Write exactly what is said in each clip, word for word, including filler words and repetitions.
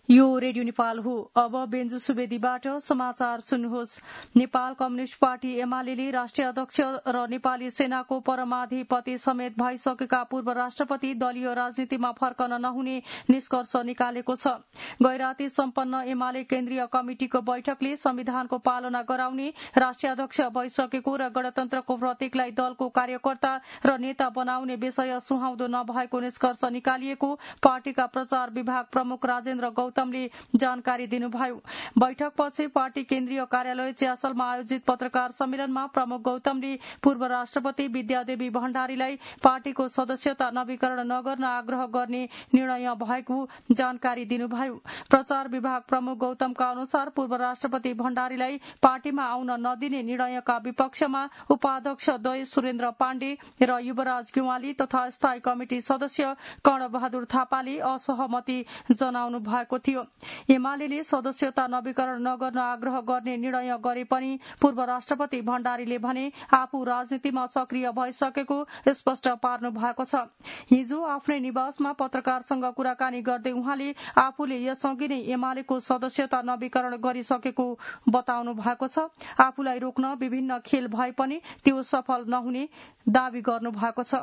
यो रेडियो नेपाल हो। अब बेन्जु सुवेदीबाट समाचार सुन्नुहोस्। नेपाल कम्युनिष्ट पार्टी एमाले राष्ट्रिय अध्यक्ष र नेपाली सेनाको परमाधिपति समेत भइसकेका पूर्व राष्ट्रपति दलीय राजनीतिमा फर्कन नहुने निष्कर्ष निकालेको छ। गैराती सम्पन्न एमाले केन्द्रीय कमिटिको बैठकले संविधानको पालना गराउने, राष्ट्रिय अध्यक्ष भइसकेको र गणतन्त्रको प्रतीकलाई दलको कार्यकर्ता र नेता बनाउने विषय सुहाउँदो नभएको निष्कर्ष निकालिएको पार्टीका प्रचार विभाग प्रमुख राजेन्द्र गौतमले जानकारी दिनुभयो। बैठकपछि पार्टी केन्द्रीय कार्यालय च्यासलमा आयोजित पत्रकार सम्मेलनमा प्रमुख गौतमले पूर्व राष्ट्रपति विद्यादेवी भण्डारीलाई पार्टीको सदस्यता नवीकरण नगर्न आग्रह गर्ने निर्णय भएको जानकारी दिनुभयो। प्रचार विभाग प्रमुख गौतमका अनुसार पूर्व राष्ट्रपति भण्डारीलाई पार्टीमा आउन नदिने निर्णयका विपक्षमा उपाध्यक्ष दय सुरेन्द्र पाण्डे र युवराज गेवाली तथा स्थायी कमिटी सदस्य कर्णबहादुर थापाले असहमति जनाउनु भएको थियो। एमाले सदस्यता नवीकरण नगर्न आग्रह गर्ने निर्णय गरे पनि पूर्व राष्ट्रपति भण्डारीले भने आफू राजनीतिमा सक्रिय भइसकेको स्पष्ट पार्नु भएको छ। हिजो आफ्नै निवासमा पत्रकारसँग कुराकानी गर्दै उहाँले आफूले यसअघि नै एमालेको सदस्यता नवीकरण गरिसकेको बताउनु भएको छ। आफूलाई रोक्न विभिन्न खेल भए पनि त्यो सफल नहुने दावी गर्नु भएको छ।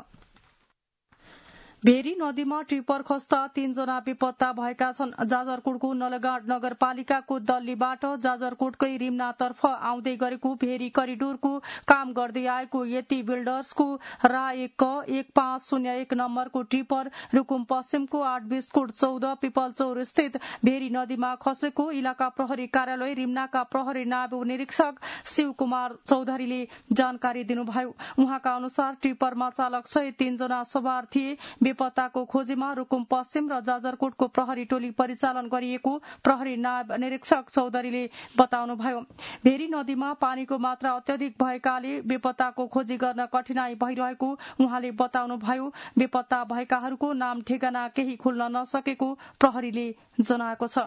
भेरी नदीमा ट्रिपर खस्दा तीनजना बेपत्ता भएका छन्। जाजरकोटको नलगाड नगरपालिकाको दल्लीबाट जाजरकोटकै रिमनातर्फ आउँदै गरेको भेरी करिडोरको काम गर्दै आएको यति बिल्डर्सको रा एक क एक पाँच शून्य एक नम्बरको ट्रिपर रुकुम पश्चिमको आठ बिस्कुट चौध पिपलचौर स्थित भेरी नदीमा खसेको इलाका प्रहरी कार्यालय रिमनाका प्रहरी नायब निरीक्षक शिव कुमार चौधरीले जानकारी दिनुभयो। उहाँका अनुसार ट्रिपरमा चालक सहित तीनजना सवार थिए। बेपत्ताको खोजीमा रुकुम पश्चिम र जाजरकोटको प्रहरी टोली परिचालन गरिएको प्रहरी नायब निरीक्षक चौधरीले बताउनुभयो। भेरी नदीमा पानीको मात्रा अत्यधिक भएकाले बेपत्ताको खोजी गर्न कठिनाई भइरहेको उहाँले बताउनुभयो। बेपत्ता भएकाहरूको नाम ठेगाना केही खुल्न नसकेको प्रहरीले जनाएको छ।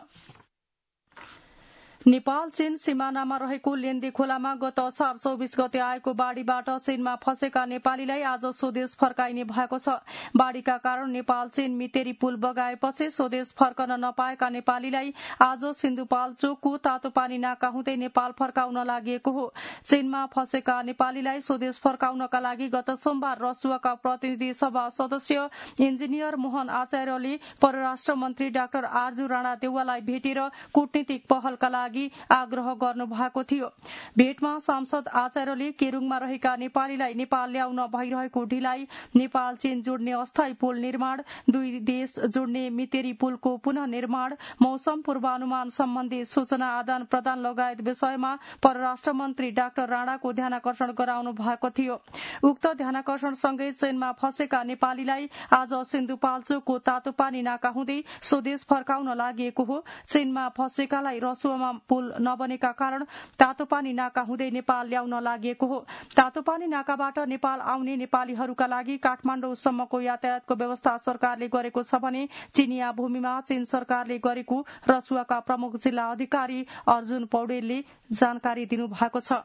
नेपाल चीन सिमानामा रहेको लेन्दी खोलामा गत असार चौबिस गते आएको बाढ़ीबाट चीनमा फँसेका नेपालीलाई आज स्वदेश फर्काइने भएको छ। बाढ़ीका कारण नेपाल चीन मितेरी पुल बगाएपछि स्वदेश फर्कन नपाएका नेपालीलाई आज सिन्धुपाल्चोकको तातोपानी नाका हुँदै नेपाल फर्काउन लागि हो। चीनमा फँसेका नेपालीलाई स्वदेश फर्काउनका लागि गत सोमबार रसुवाका प्रतिनिधि सभा सदस्य इन्जिनियर मोहन आचार्यले परराष्ट्र मन्त्री डाक्टर आरजु राणा देउवालाई भेटेर कूटनीतिक पहलका लागि आग्रह गर्नु भएको थियो। भेटमा सांसद आचार्यले केरुङमा रहेका नेपालीलाई नेपाल ल्याउन भइरहेको ढिलाइ, नेपाल चीन जोड्ने अस्थायी पुल निर्माण, दुई देश जोड्ने मितेरी पुलको पुनः निर्माण, मौसम पूर्वानुमान सम्बन्धी सूचना आदान प्रदान लगायत विषयमा परराष्ट्र मन्त्री डाक्टर राणाको ध्यानाकर्षण गराउनु भएको थियो। उक्त ध्यानाकर्षणसँगै चीनमा फँसेका नेपालीलाई आज सिन्धुपाल्चोकको तातोपानी नाका हुँदै स्वदेश फर्काउन लागि हो। चीनमा फँसेकालाई रसुवामा पुल नबनेका कारण तातोपानी नाका हुँदै नेपाल ल्याउन लागि हो। तातोपानी नाकाबाट नेपाल आउने नेपालीहरूका लागि काठमाडौँसम्मको यातायातको व्यवस्था सरकारले गरेको छ भने चीनिया भूमिमा चीन सरकारले गरेको रसुवाका प्रमुख जिल्ला अधिकारी अर्जुन पौडेलले जानकारी दिनुभएको छ।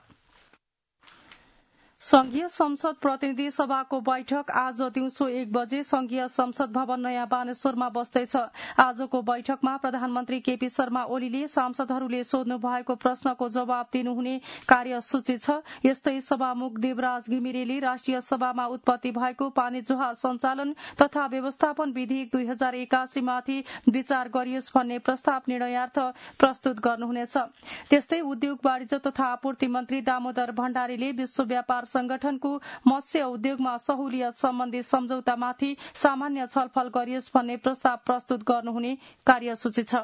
संघीय संसद प्रतिनिधि सभाको बैठक आज दिउँसो एक बजे संघीय संसद भवन नयाँ बानेश्वरमा बस्दैछ। आजको बैठकमा प्रधानमन्त्री केपी शर्मा ओलीले सांसदहरूले सोध्नु भएको प्रश्नको जवाब दिनुहुने कार्यसूची छ। यस्तै सभामुख देवराज घिमिरेले राष्ट्रिय सभामा उत्पत्ति भएको पानी जुहाज सञ्चालन तथा व्यवस्थापन विधेयक दुई हजार एकासी माथि विचार गरियोस् भन्ने प्रस्ताव निर्णयार्थ प्रस्तुत गर्नुहुनेछ। त्यस्तै उद्योग वाणिज्य तथा आपूर्ति मन्त्री दामोदर भण्डारीले विश्व व्यापार संगठनको मत्स्य उद्योगमा सहुलियत सम्बन्धी सम्झौतामाथि सामान्य छलफल गरियोस् भन्ने प्रस्ताव प्रस्तुत गर्नुहुने कार्यसूची छ।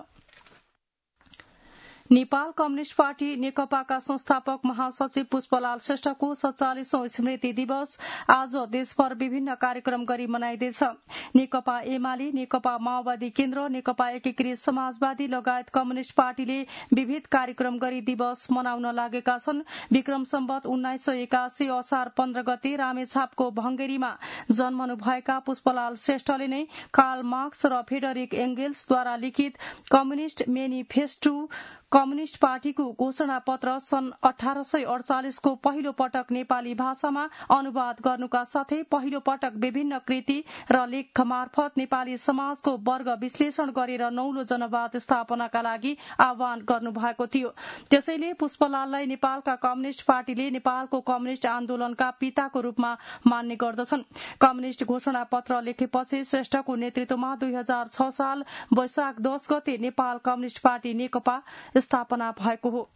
नेपाल कम्युनिष्ट पार्टी नेकपाका संस्थापक महासचिव पुष्पलाल श्रेष्ठको सत्तालीसौं स्मृति दिवस आज देशभर विभिन्न कार्यक्रम गरी मनाइँदैछ। नेकपा एमाले, नेकपा माओवादी केन्द्र, नेकपा एकीकृत समाजवादी लगायत कम्युनिष्ट पार्टीले विविध कार्यक्रम गरी दिवस मनाउन लागेका छन्। विक्रम सम्वत उन्नाइस सय एकासी असार पन्ध्र गते रामेछापको भंगेरीमा जन्मनुभएका पुष्पलाल श्रेष्ठले नै कार्ल मार्क्स र फ्रेडरिक एंगेल्सद्वारा लिखित कम्युनिष्ट मेनिफेस्टो कम्युनिष्ट पार्टीको घोषणा पत्र सन् अठार सय अडचालिसको पहिलो पटक नेपाली भाषामा अनुवाद गर्नुका साथै पहिलो पटक विभिन्न कृति र लेख मार्फत नेपाली समाजको वर्ग विश्लेषण गरेर नौलो जनवाद स्थापनाका लागि आह्वान गर्नु भएको थियो। त्यसैले पुष्पलाललाई नेपालका कम्युनिष्ट पार्टीले नेपालको कम्युनिष्ट आन्दोलनका पिताको रूपमा मान्ने गर्दछन्। कम्युनिष्ट घोषणा पत्र लेखेपछि श्रेष्ठको नेतृत्वमा दुई हजार छ साल वैशाख दश गते नेपाल कम्युनिष्ट पार्टी नेकपा स्थापना भएको हो।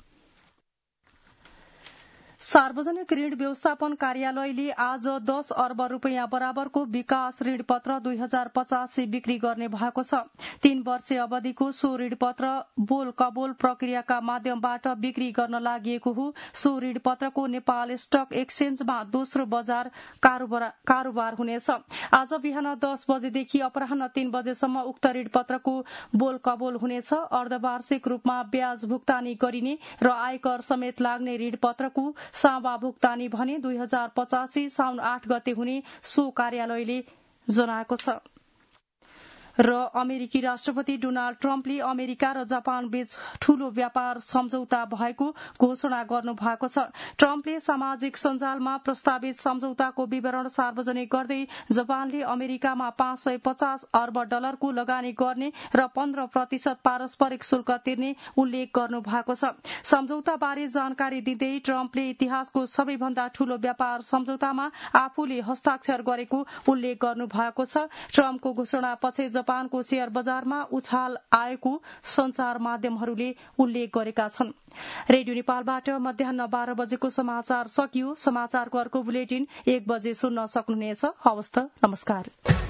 सार्वजनिक ऋण व्यवस्थापन कार्यालयले आज दस अर्ब रूपियाँ बराबरको विकास ऋण पत्र दुई हजार पचासी बिक्री गर्ने भएको छ। तीन वर्षीय अवधिको सो ऋण पत्र बोल कबोल प्रक्रियाका माध्यमबाट बिक्री गर्न लागि हो। सो ऋण पत्रको नेपाल स्टक एक्सचेन्जमा दोस्रो बजार कारोबार हुनेछ। आज बिहान दस बजेदेखि अपराह्न तीन बजेसम्म उक्त ऋण पत्रको बोल कबोल हुनेछ। अर्धवार्षिक रूपमा ब्याज भुक्तानी गरिने र आयकर समेत लाग्ने ऋण पत्रको सावा भुक्तानी भने दुई हजार पचासी साउन आठ गते हुने सो कार्यालयले जनाएको छ। र अमेरिकी राष्ट्रपति डोनाल्ड ट्रम्पले अमेरिका र जापान बीच ठूलो व्यापार सम्झौता भएको घोषणा गर्नु भएको छ। ट्रम्पले सामाजिक सञ्जालमा प्रस्तावित सम्झौताको विवरण सार्वजनिक गर्दै जापानले अमेरिकामा पाँच सय पचास अर्ब डलरको लगानी गर्ने र पन्ध्र प्रतिशत पारस्परिक शुल्क तिर्ने उल्लेख गर्नु भएको छ। सम्झौताबारे जानकारी दिँदै ट्रम्पले इतिहासको सबैभन्दा ठूलो व्यापार सम्झौतामा आफूले हस्ताक्षर गरेको उल्लेख गर्नु भएको छ। ट्रम्पको घोषणापछि जापानको शेयर बजारमा उछाल आएको संचार माध्यमहरूले उल्लेख गरेका छन्। रेडियो नेपालबाट मध्याह बाह्र बजेको समाचार सकियो। समाचारको अर्को बुलेटिन एक बजे सुन्न सक्नुहुनेछ। हवस् त, नमस्कार।